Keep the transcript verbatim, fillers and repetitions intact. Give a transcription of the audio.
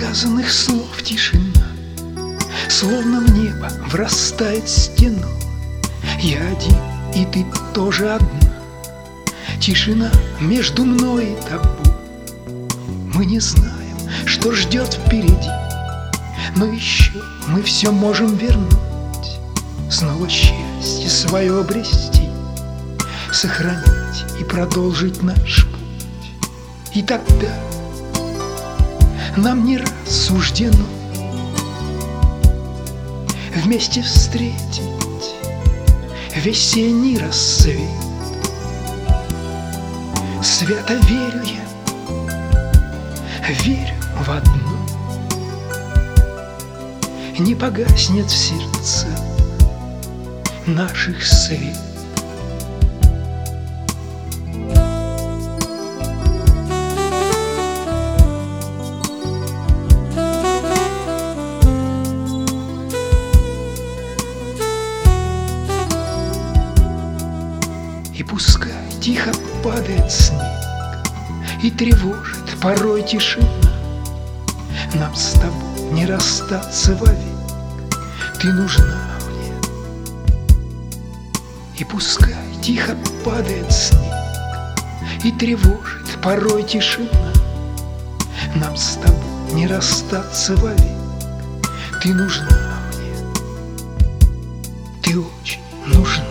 сказанных слов тишина, словно в небо врастает стену. Я один, и ты тоже одна. Тишина между мной и тобой. Мы не знаем, что ждет впереди, но еще мы все можем вернуть, снова счастье свое обрести, сохранить и продолжить наш путь. И тогда нам не раз суждено вместе встретить весенний рассвет. Свято верю я, верю в одно: не погаснет в сердце наших свет. И пускай тихо падает снег и тревожит порой тишина, нам с тобой не расстаться вовек, ты нужна мне. И пускай тихо падает снег и тревожит порой тишина, нам с тобой не расстаться вовек, ты нужна мне, ты очень нужна.